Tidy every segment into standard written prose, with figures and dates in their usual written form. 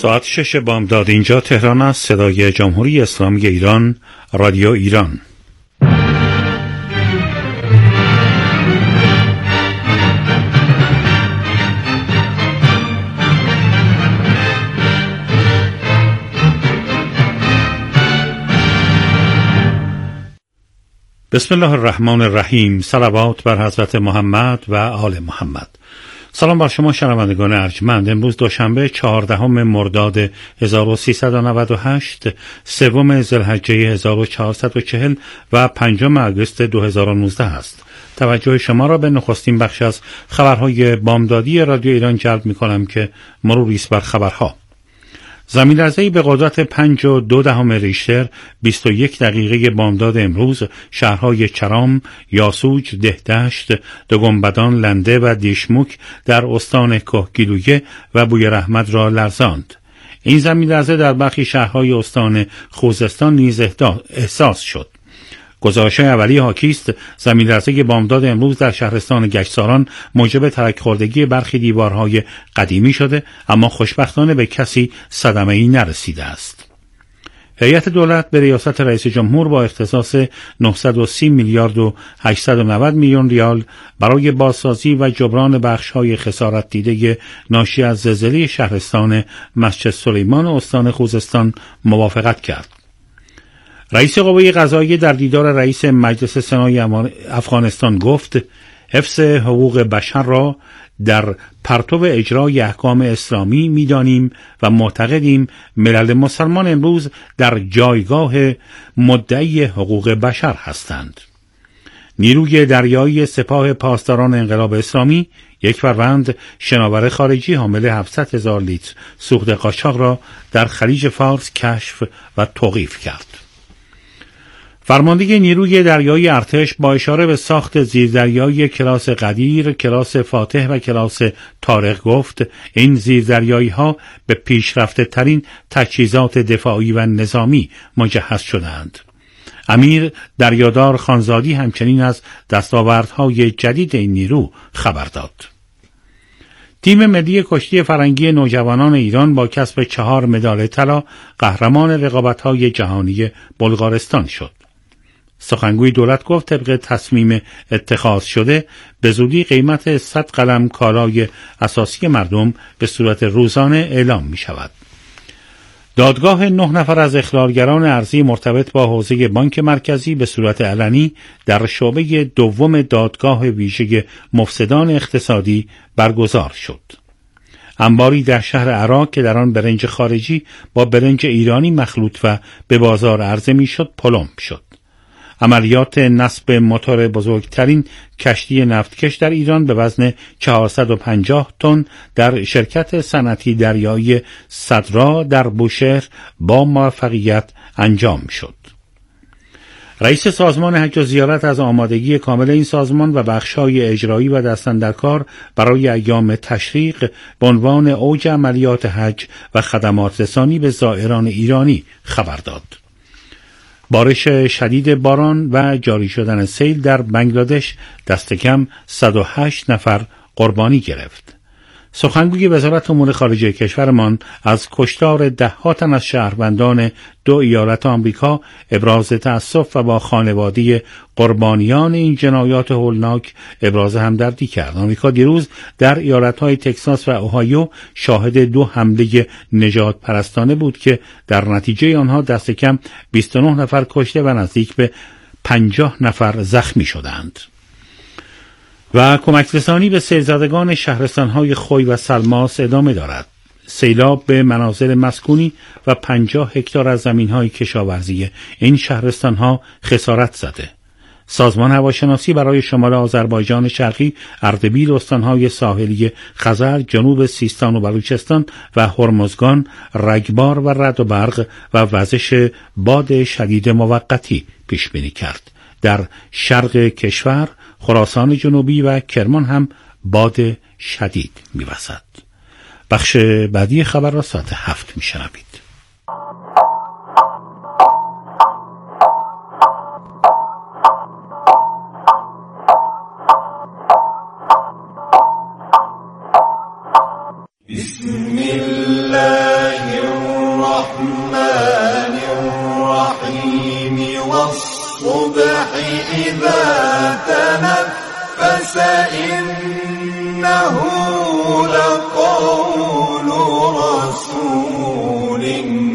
ساعت 6 بامداد اینجا تهران است. صدای جمهوری اسلامی ایران، رادیو ایران. بسم الله الرحمن الرحیم. صلوات بر حضرت محمد و آل محمد. سلام بر شما شنوندگان ارجمند. امروز دوشنبه 14 مرداد 1398، سوم ذوالحجه 1440 و 5 آگوست 2019 است. توجه شما را به نخستین بخش از خبرهای بامدادی رادیو ایران جلب می کنم که مروری است بر خبرها. زمین‌لرزه‌ای به قدرت 5.2 ریشتر 21 دقیقه بامداد امروز شهرهای چرام، یاسوج، دهدشت، دوگنبدان، لنده و دیشموک در استان کهگیلویه و بویراحمد را لرزاند. این زمین‌لرزه در برخی شهرهای استان خوزستان نیز احساس شد. گزارش‌های اولیه حاکی است زمین‌لرزه بامداد امروز در شهرستان گشتزاران موجب ترک خوردگی برخی دیوارهای قدیمی شده، اما خوشبختانه به کسی صدمه‌ای نرسیده است. هیئت دولت به ریاست رئیس جمهور با اختصاص 930 میلیارد و 890 میلیون ریال برای بازسازی و جبران بخش‌های خسارت دیده ناشی از زلزله شهرستان مسجد سلیمان استان خوزستان موافقت کرد. رئیس قوه قضاییه در دیدار رئیس مجلس سنای افغانستان گفت حفظ حقوق بشر را در پرتو اجرای احکام اسلامی می‌دانیم و معتقدیم ملل مسلمان امروز در جایگاه مدعی حقوق بشر هستند. نیروی دریایی سپاه پاسداران انقلاب اسلامی 1 فروند شناور خارجی حامل 700,000 لیتر سوخت قاچاق را در خلیج فارس کشف و توقیف کرد. فرمانده نیروی دریایی ارتش با اشاره به ساخت زیردریایی کلاس قدیر، کلاس فاتح و کلاس طارق گفت این زیردریایی‌ها به پیشرفته ترین تجهیزات دفاعی و نظامی مجهز شدند. امیر دریادار خانزادی همچنین از دستاوردهای جدید این نیرو خبر داد. تیم ملی کشتی فرنگی نوجوانان ایران با کسب 4 مدال طلا قهرمان رقابت‌های جهانی بلغارستان شد. سخنگوی دولت گفت طبق تصمیم اتخاذ شده به زودی قیمت 100 قلم کالای اساسی مردم به صورت روزانه اعلام می شود. دادگاه 9 نفر از اخلالگران ارضی مرتبط با حوزه بانک مرکزی به صورت علنی در شعبه دوم دادگاه ویژه مفسدان اقتصادی برگزار شد. انباری در شهر عراق که در آن برنج خارجی با برنج ایرانی مخلوط و به بازار عرضه می شد پلم شد. عملیات نصب موتور بزرگترین کشتی نفتکش در ایران به وزن 450 تن در شرکت صنعتی دریایی صدرا در بوشهر با موفقیت انجام شد. رئیس سازمان حج و زیارت از آمادگی کامل این سازمان و بخش‌های اجرایی و دستاندرکار برای ایام تشریق به عنوان اوج عملیات حج و خدمات رسانی به زائران ایرانی خبر داد. بارش شدید باران و جاری شدن سیل در بنگلادش دست کم 108 نفر قربانی گرفت. سخنگوی وزارت امور خارجه کشورمان از کشتار 10 تن از شهروندان 2 ایالت آمریکا ابراز تأسف و با خانواده قربانیان این جنایات هولناک ابراز همدردی کرد. آمریکا دیروز در ایالت‌های تگزاس و اوهایو شاهد 2 حمله نجات پرستانه بود که در نتیجه آنها دست کم 29 نفر کشته و نزدیک به 50 نفر زخمی شدند. و کمک رسانی به سیل‌زدگان شهرستان‌های خوی و سلماس ادامه دارد. سیلاب به منازل مسکونی و 50 هکتار از زمین‌های کشاورزی این شهرستان‌ها خسارت زده. سازمان هواشناسی برای شمال آذربایجان شرقی، اردبیل، استان‌های ساحلی خزر، جنوب سیستان و بلوچستان و هرمزگان رگبار و رعد و برق و وزش باد شدید موقتی پیش بینی کرد. در شرق کشور خراسان جنوبی و کرمان هم باد شدید می‌وزد. بخش بعدی خبر را ساعت 7 می‌شنوید. بسم الله الصبح إذا تنفس إنه لقول رسول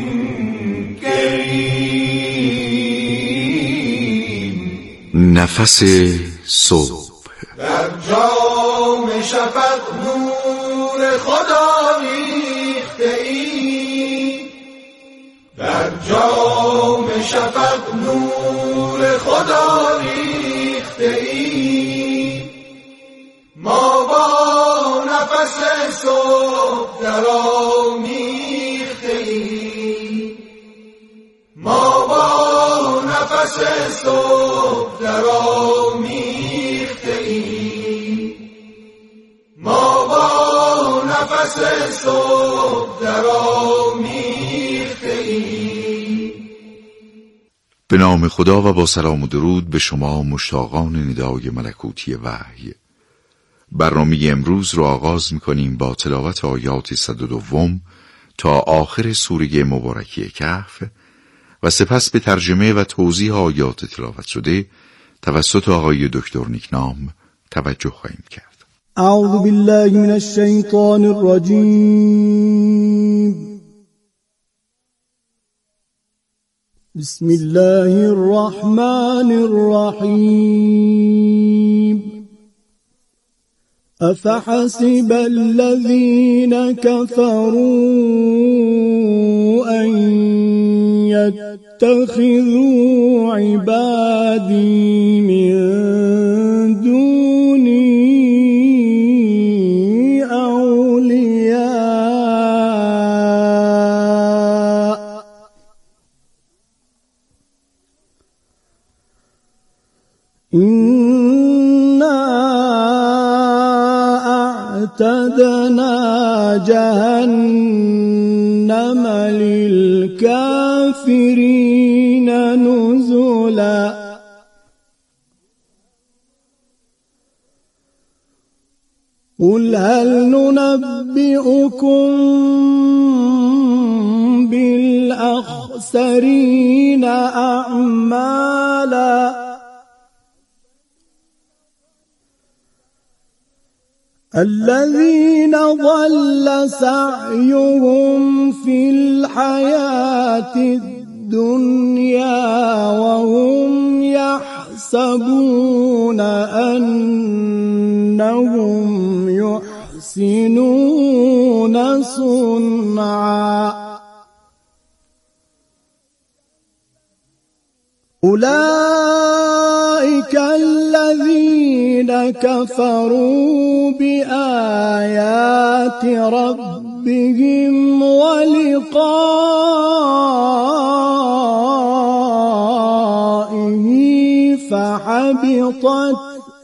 كريم. نفس صبح. در جام شفق نور خدا ریخته ای، در جام شفق نور خدا ریخته ای. ما با نفس صبح درآمیخته ایم، ما با نفس صبح درآمیخته ایم، ما با نفس صبح درآمیخته ایم. به نام خدا و با سلام و درود به شما مشتاقان ندای ملکوتی وحی. برنامه امروز رو آغاز می‌کنیم با تلاوت آیات 102 تا آخر سوره مبارکه کهف و سپس به ترجمه و توضیح آیات تلاوت شده توسط آقای دکتر نیکنام توجه خواهیم کرد. اعوذ بالله من الشیطان الرجیم. بسم الله الرحمن الرحیم. افحسب الذين كفروا ان يتخذوا عبادي من دوني أولياء إنا أعتدنا جهنم للكافرين نزلا. قل هل ننبئكم بالأخسرين أعمالا الذين ضل سعيهم في الحياة الدنيا وهم يحسبون أنهم يحسنون صنعا. أولئك الذين كفروا بآيات ربهم ولقائه فحبطت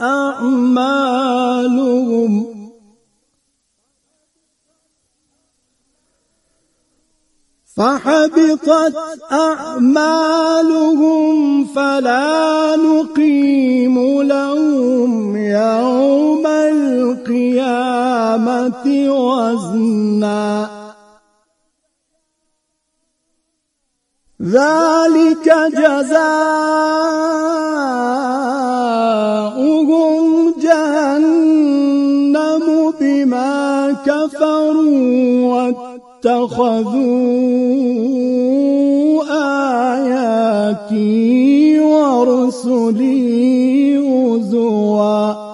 أعمالهم فلا نقيم لهم يوم القيامة وزنا. ذلك جزاؤهم جهنم بما كفروا واتخذوا آياتي ورسلي هزوا.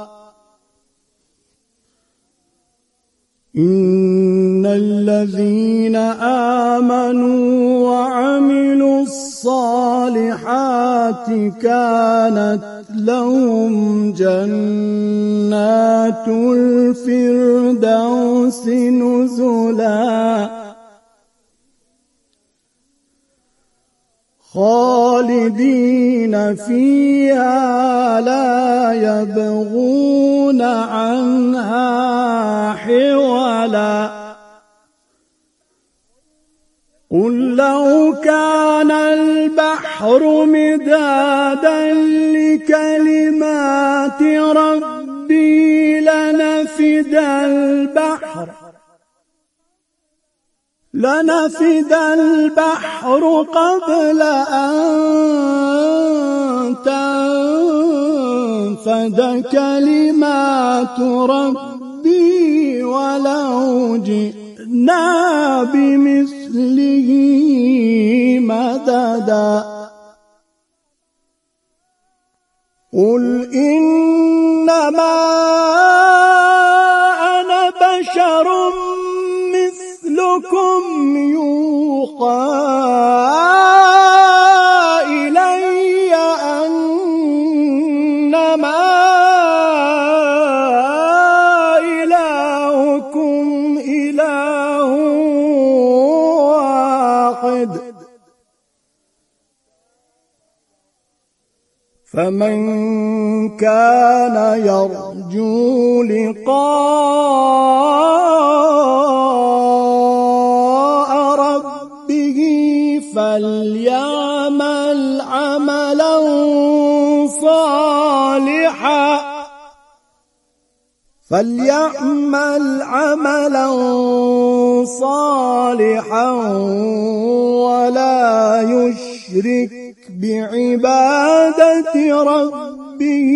إن الذين آمنوا وعملوا الصالحات كانت لهم جنات الفردوس نزلا خالدين فيها لا يبغون عنها حولا. قل لو كان البحر مدادا لكلمات ربي لنفد البحر قبل أن تنفد كلمات ربي ولو جئنا بمثله مددا قل إنما أنا بشر مثلكم يوحى إلي أنما إلهكم إله واحد فمن كان يرجو لقاء ربه فليعمل عملا صالحا ولا يشرك بعبادة ربه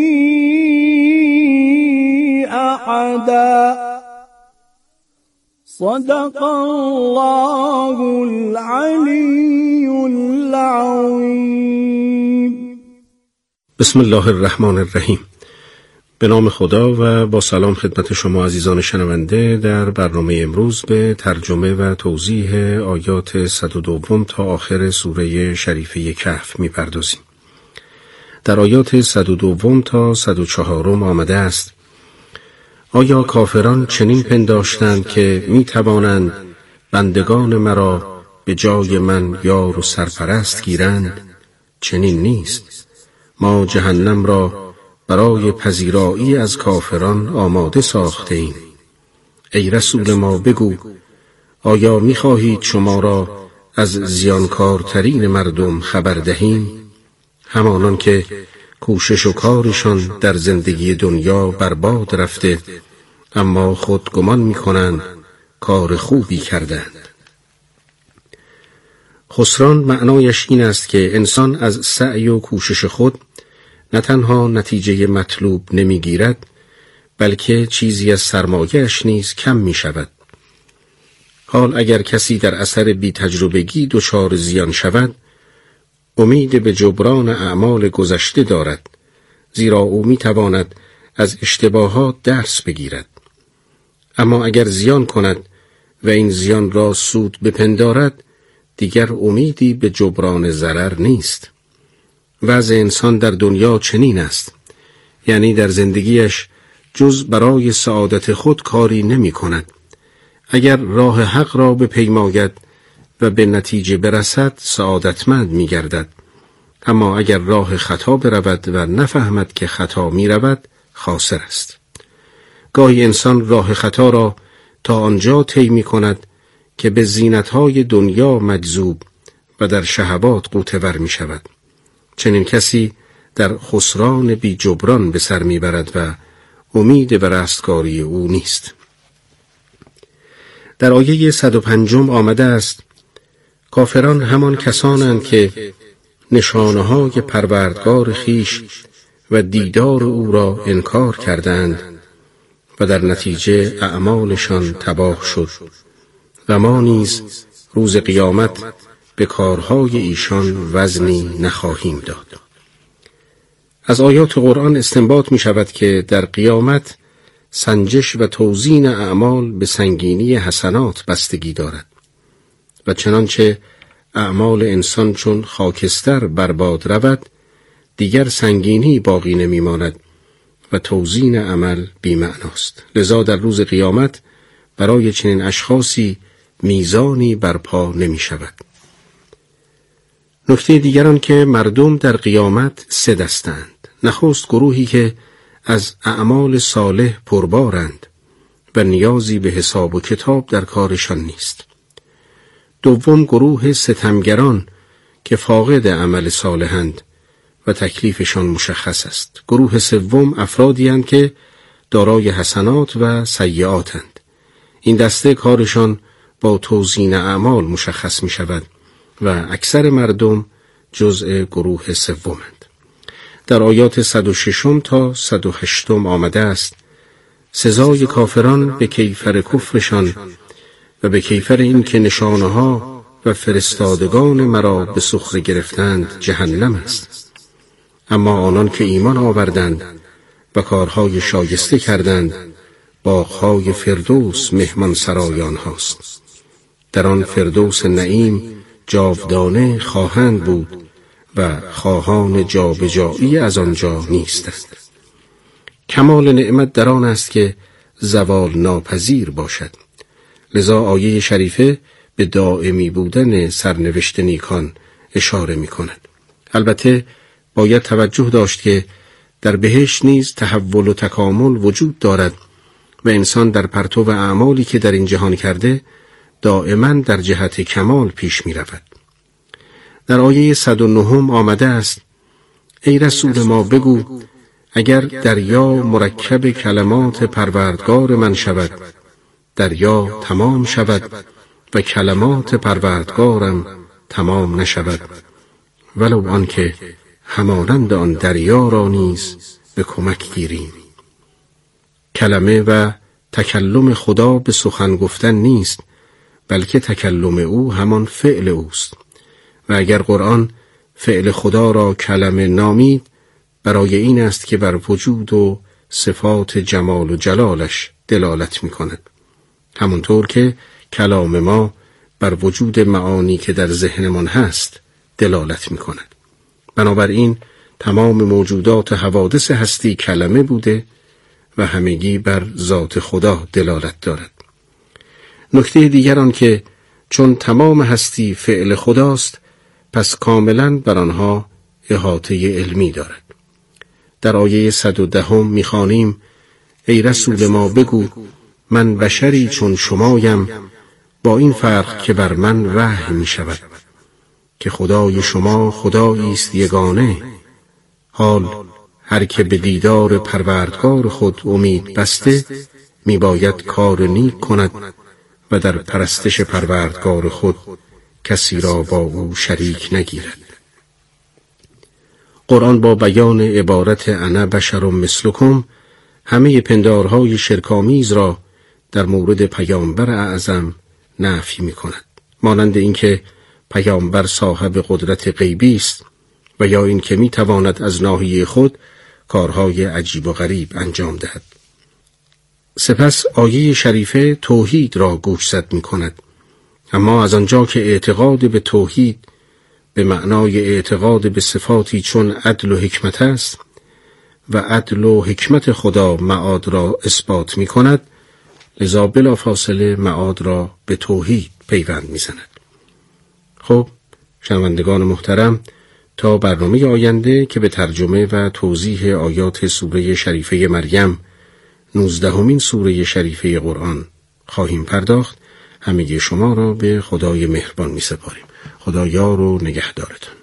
أحدا صدق الله العلي العظيم. بسم الله الرحمن الرحیم. به نام خدا و با سلام خدمت شما عزیزان شنونده. در برنامه امروز به ترجمه و توضیح آیات 102 تا آخر سوره شریفه کهف می‌پردازیم. در آیات 102 تا 104 آمده است: آیا کافران چنین پنداشتند که می‌توانند بندگان مرا به جای من یار و سرپرست گیرند؟ چنین نیست. ما جهنم را برای پذیرایی از کافران آماده ساخته ایم. ای رسول ما بگو، آیا می‌خواهید شما را از زیانکارترین مردم خبر دهیم؟ همانان که کوشش و کارشان در زندگی دنیا برباد رفته اما خود گمان می‌کنند کار خوبی کردند. خسران معنایش این است که انسان از سعی و کوشش خود نه تنها نتیجه مطلوب نمیگیرد، بلکه چیزی از سرمایه‌اش نیز کم می شود. حال اگر کسی در اثر بی تجربگی دچار زیان شود، امید به جبران اعمال گذشته دارد، زیرا او می تواند از اشتباهات درس بگیرد. اما اگر زیان کند و این زیان را سود بپندارد، دیگر امیدی به جبران ضرر نیست. وضع انسان در دنیا چنین است، یعنی در زندگیش جز برای سعادت خود کاری نمی کند. اگر راه حق را بپیماید و به نتیجه برسد سعادتمند می گردد، اما اگر راه خطا برود و نفهمد که خطا می رود خاسر است. گاهی انسان راه خطا را تا آنجا طی می کند که به زینت‌های دنیا مجذوب و در شهوات غوطه‌ور می شود. چنین کسی در خسران بی جبران به سر می برد و امید به رستگاری او نیست. در آیه 105 آمده است: کافران همان کسانند که نشانه‌های پروردگار خویش و دیدار او را انکار کردند و در نتیجه اعمالشان تباه شد و ما نیز روز قیامت به کارهای ایشان وزنی نخواهیم داد. از آیات قرآن استنباط می شود که در قیامت سنجش و توزین اعمال به سنگینی حسنات بستگی دارد و چنانچه اعمال انسان چون خاکستر برباد رود، دیگر سنگینی باقی نمی ماند و توزین عمل بی‌معناست. لذا در روز قیامت برای چنین اشخاصی میزانی برپا نمی شود. نکته دیگران که مردم در قیامت سه دستند. نخست گروهی که از اعمال صالح پربارند و نیازی به حساب و کتاب در کارشان نیست. دوم گروه ستمگران که فاقد عمل صالحند و تکلیفشان مشخص است. گروه سوم افرادی اند که دارای حسنات و سیئاتند. این دسته کارشان با توزین اعمال مشخص می شود و اکثر مردم جزء گروه سومند. در آیات 106 تا 108 آمده است: سزای کافران به کیفر کفرشان و به کیفر این که نشانه‌ها و فرستادگان مرا به سخره گرفتند جهنم است. اما آنان که ایمان آوردند و کارهای شایسته کردند، باغ‌های فردوس مهمان سرای آنهاست. در آن فردوس نعیم جاودانه خواهند بود و خواهان جابجایی از آنجا نیستند. کمال نعمت در آن است که زوال ناپذیر باشد. لذا آیه شریفه به دائمی بودن سرنوشت نیکان اشاره می کند. البته باید توجه داشت که در بهشت نیز تحول و تکامل وجود دارد و انسان در پرتو اعمالی که در این جهان کرده دائما در جهت کمال پیش می رود. در آیه 109 آمده است: ای رسول ما بگو اگر دریا مرکب کلمات پروردگار من شود، دریا تمام شود و کلمات پروردگارم تمام نشود، ولو آنکه همانند آن دریا را نیز به کمک گیریم. کلمه و تکلم خدا به سخن گفتن نیست، بلکه تکلم او همان فعل اوست. و اگر قرآن فعل خدا را کلمه نامید، برای این است که بر وجود و صفات جمال و جلالش دلالت می کند، همونطور که کلام ما بر وجود معانی که در ذهنمان هست دلالت می کند. بنابراین تمام موجودات حوادث هستی کلمه بوده و همگی بر ذات خدا دلالت دارد. نکته دیگر آن که چون تمام هستی فعل خداست، پس کاملا بر آنها احاطه علمی دارد. در آیه 110 می‌خوانیم: ای رسول ما بگو من بشری چون شمایم، با این فرق که بر من وحی می شود که خدای شما خدایی است یگانه. حال هر که به دیدار پروردگار خود امید بسته می باید کار نیک کند و در پرستش پروردگار خود کسی را با او شریک نگیرد. قرآن با بیان عبارت انا بشر مثلکم همه پندارهای شرک‌آمیز را در مورد پیامبر اعظم نفی می کند، مانند اینکه پیامبر صاحب قدرت غیبی است و یا اینکه می تواند از ناحیه خود کارهای عجیب و غریب انجام دهد. سپس آیه شریفه توحید را گوشزد می کند، اما از آنجا که اعتقاد به توحید به معنای اعتقاد به صفاتی چون عدل و حکمت است و عدل و حکمت خدا معاد را اثبات می کند، لذا بلافاصله معاد را به توحید پیوند می زند. خب شنوندگان محترم، تا برنامه آینده که به ترجمه و توضیح آیات سوره شریفه مریم 19مین سوره شریفه قرآن خواهیم پرداخت، همگی شما را به خدای مهربان می سپاریم. خدا یار و نگهدارتان.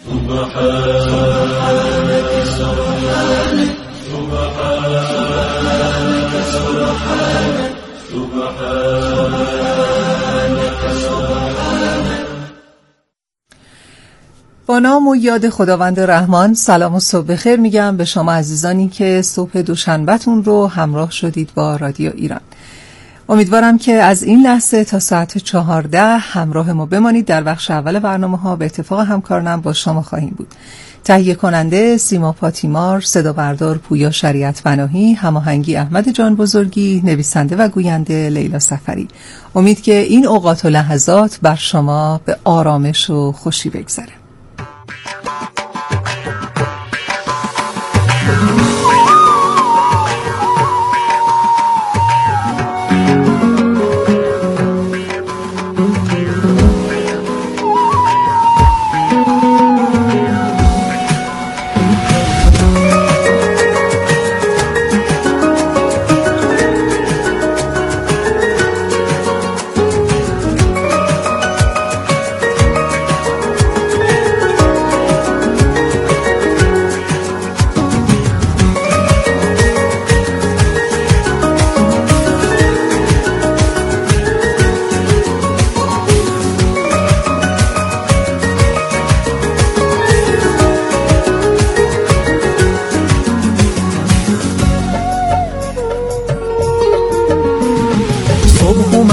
با نام و یاد خداوند رحمان، سلام و صبح بخیر میگم به شما عزیزانی که صبح دوشنبه‌تون رو همراه شدید با رادیو ایران. امیدوارم که از این لحظه تا ساعت 14 همراه ما بمانید. در بخش اول برنامه‌ها به اتفاق همکارانم با شما خواهیم بود. تهیه کننده سیما پاتیمار، صدا بردار پویا شریعت پناهی، هماهنگی احمد جان بزرگی، نویسنده و گوینده لیلا سفری. امید که این اوقات و لحظات بر شما به آرامش و خوشی بگذره.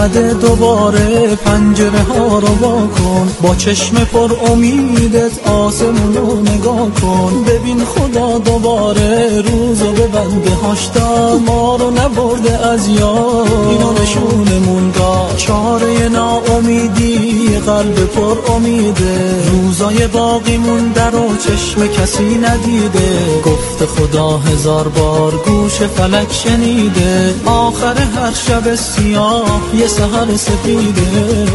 اومده دوباره پنجره ها رو وا کن، با چشم پر امیدت آسمون رو نگاه کن. ببین خدا دوباره روزو به بنده هاش داد، ما رو نبرده از یاد، اینو نشونمون داد. چاره ناامیدی قلب پر امیده، روزای باقی مونده رو چشم کسی ندیده. گفت خدا 1000 بار گوش فلک شنیده، آخر هر شب سیاه یه سحر سپیده.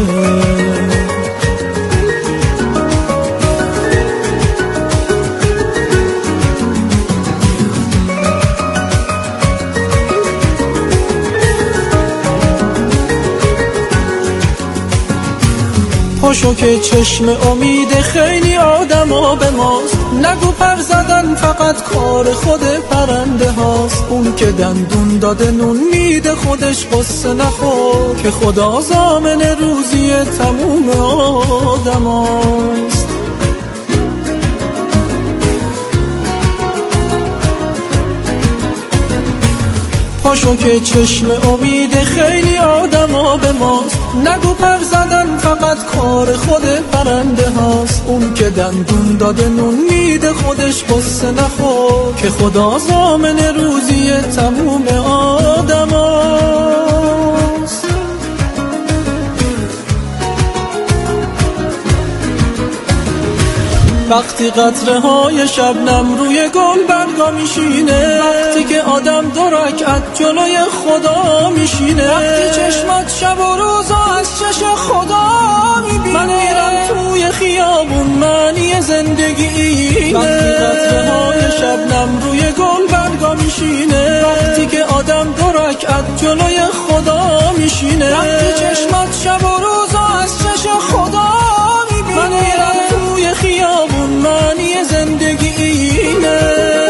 پاشو که چشم امید خیلی آدما به ماست، نگو پر زدن فقط کار خود پرنده هاست. اون که دندون داده نون میده خودش قصه نخور، که خدا ضامن روزی تموم آدم هاست. پاشو که چشم امید خیلی آدما به ماست، نگو پر زدن فقط کار خود پرنده هاست. اون که دندون داده نون میده خودش قصه نخور، که خدا ضامن روزی تموم آدم هاست. وقتی قطره های شبنم روی گل برگا میشینه، وقتی که آدم 2 رکعت جلوی خدا میشینه، وقتی چشمات شب و روزا از چش خدا میبینه. من میرم توی خیابون معنی زندگی اینه. وقتی قطره های شبنم روی گل برگا میشینه، وقتی که آدم 2 رکعت جلوی خدا میشینه، وقتی چشمات شب و روزا از چش خدا میبینه. من میرم توی خیابون معنی زندگی اینه.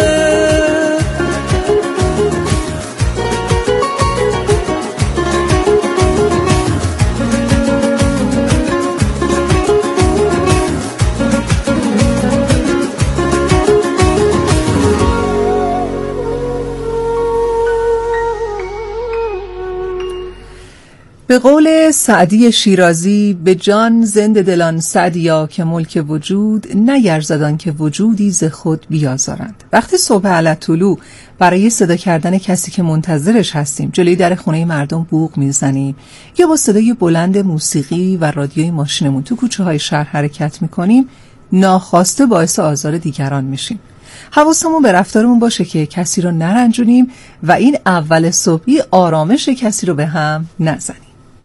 به قول سعدی شیرازی، به جان زنده دلان سعدیا که ملک وجود، نیرزدان که وجودی ز خود بیازارند. وقتی صبح علی طلوع برای صدا کردن کسی که منتظرش هستیم جلوی در خونه مردم بوق میزنیم، یا با صدای بلند موسیقی و رادیوی ماشینمون تو کوچه های شهر حرکت میکنیم، ناخواسته باعث آزار دیگران میشیم. حواسمون به رفتارمون باشه که کسی رو نرنجونیم و این اول صبحی آرامش کسی رو به هم نزنیم.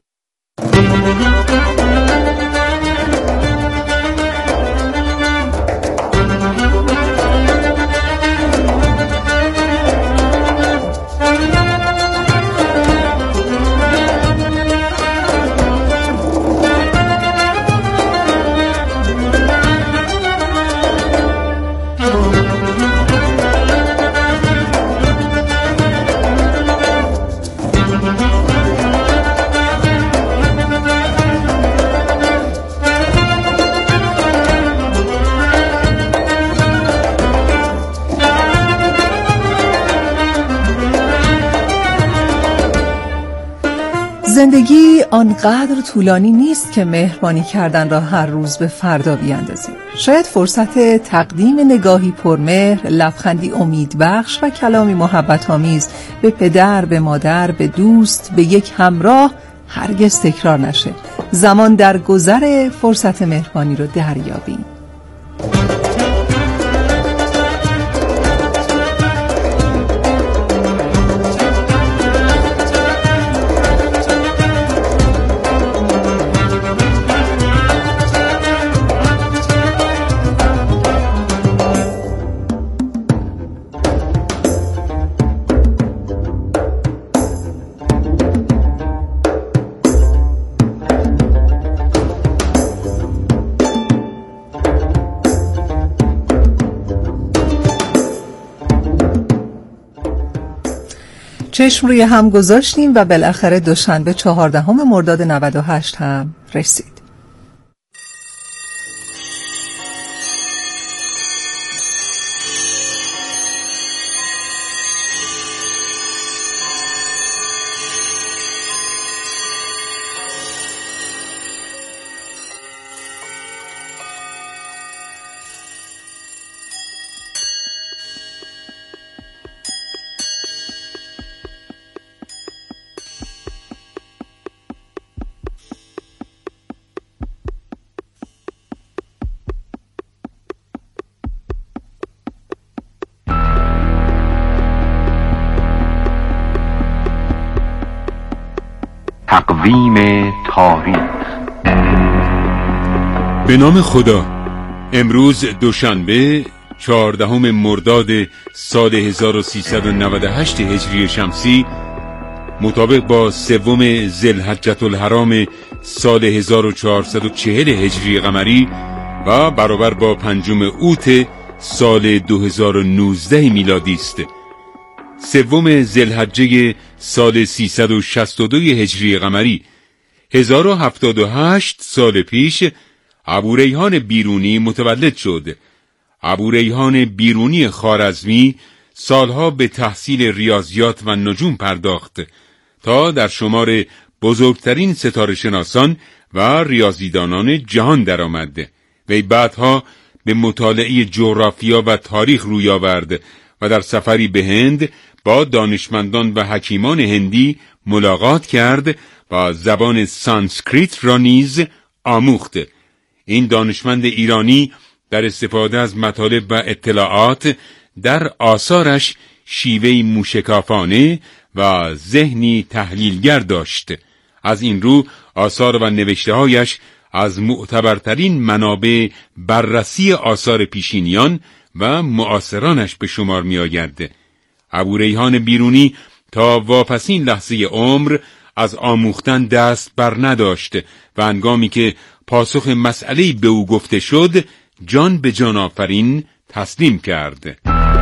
زندگی آنقدر طولانی نیست که مهربانی کردن را هر روز به فردا بیاندازیم. شاید فرصت تقدیم نگاهی پرمهر، لبخندی امیدبخش و کلامی محبت آمیز به پدر، به مادر، به دوست، به یک همراه هرگز تکرار نشه. زمان در گذر فرصت مهربانی رو دریابیم. چشم روی هم گذاشتیم و بالاخره دوشنبه 14 مرداد 98 هم رسید. تقویم تاریخ. به نام خدا. امروز دوشنبه 14 مرداد سال 1398 هجری شمسی، مطابق با 3 ذوالحجة الحرام سال 1440 هجری قمری و برابر با 5 اوت سال 2019 میلادی است. 3 ذوالحجه سال 362 هجری قمری، 1078 سال پیش ابوریحان بیرونی متولد شد. ابوریحان بیرونی خوارزمی سالها به تحصیل ریاضیات و نجوم پرداخت تا در شمار بزرگترین ستاره شناسان و ریاضیدانان جهان درآمد. وی بعدها به مطالعه جغرافیا و تاریخ روی آورد و در سفری به هند با دانشمندان و حکیمان هندی ملاقات کرد و زبان سانسکریت را نیز آموخت. این دانشمند ایرانی در استفاده از مطالب و اطلاعات در آثارش شیوهی موشکافانه و ذهنی تحلیلگر داشت. از این رو آثار و نوشته‌هایش از معتبرترین منابع بررسی آثار پیشینیان و معاصرانش به شمار می آید. ابوریحان بیرونی تا واپسین لحظه عمر از آموختن دست بر نداشت و هنگامی که پاسخ مسئله‌ای به او گفته شد، جان به جان آفرین تسلیم کرد.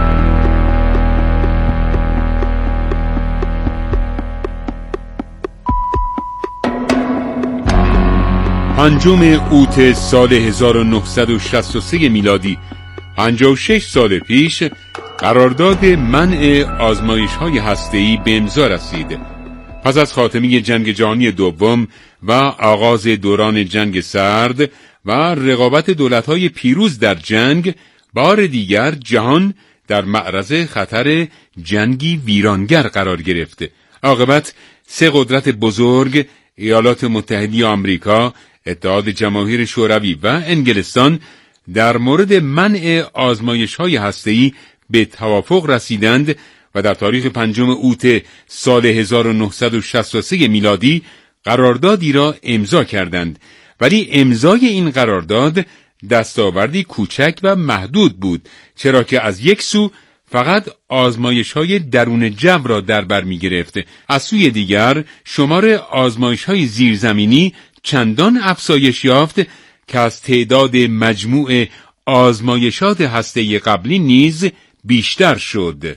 پنجم اوت سال 1963 میلادی، 56 سال پیش، قرارداد منع آزمایش‌های هسته‌ای به امضا رسید. پس از خاتمه جنگ جهانی دوم و آغاز دوران جنگ سرد و رقابت دولت‌های پیروز در جنگ، بار دیگر جهان در معرض خطر جنگی ویرانگر قرار گرفت. عاقبت 3 قدرت بزرگ، ایالات متحده آمریکا، اتحاد جماهیر شوروی و انگلستان، در مورد منع آزمایش‌های هسته‌ای به توافق رسیدند و در تاریخ 5 اوت سال 1963 میلادی قراردادی را امضا کردند. ولی امضای این قرارداد دستاوردی کوچک و محدود بود، چرا که از یک سو فقط آزمایش‌های درون جو را در بر می‌گرفت، از سوی دیگر شمار آزمایش‌های زیرزمینی چندان افزایش یافت که از تعداد مجموع آزمایشات هسته‌ای قبلی نیز بیشتر شد.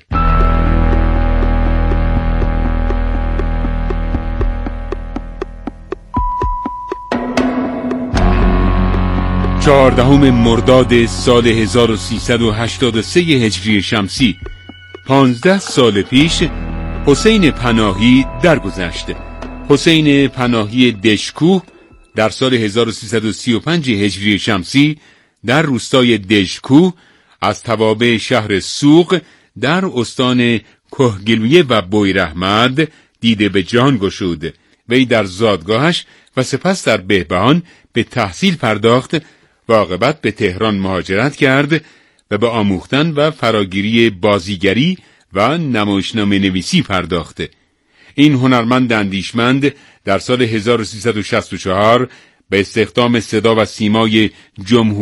14 مرداد سال 1383 هجری شمسی، 15 سال پیش، حسین پناهی درگذشت. حسین پناهی دژکوه در سال 1335 هجری شمسی در روستای دژکوه از توابع شهر سوق در استان کهگیلویه و بویراحمد دیده به جان گشود. وی در زادگاهش و سپس در بهبهان به تحصیل پرداخت و عاقبت به تهران مهاجرت کرد و به آموختن و فراگیری بازیگری و نمایشنامه نویسی پرداخت. این هنرمند اندیشمند در سال 1364 به استخدام صدا و سیمای جمهوری